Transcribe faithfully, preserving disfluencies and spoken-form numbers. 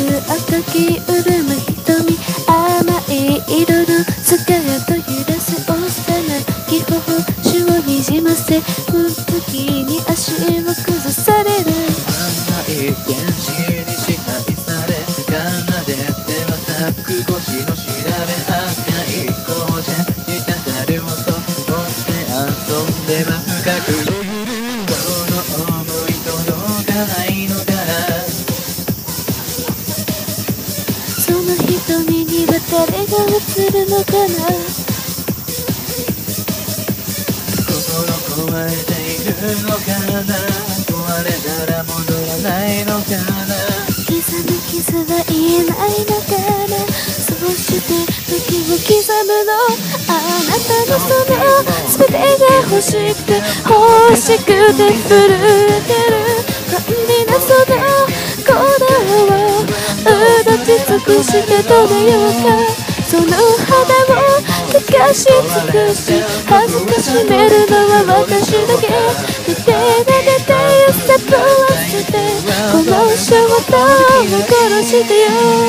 赤き潤む瞳、甘い色のスカート揺らす幼き頬、手をにじませ不時に足を崩される。 甘い天使に支配され奏でては咲く腰の調べ、赤い紅茶滴る音をして遊んでは深く巡る。この想い届かないのかな、 その瞳には誰が映るのかな。 心壊れているのかな、壊れたら戻らないのかな、 刻む傷は言えないのかな。そうして時を刻むの、あなたのその全てが欲しくて欲しくて震えてる。便利なその鼓動をうどち尽くして止めようか。その肌を溶かし尽くし恥ずかしめるのは私だけ。手で撫でてステップをしてこの衝動を殺してよ。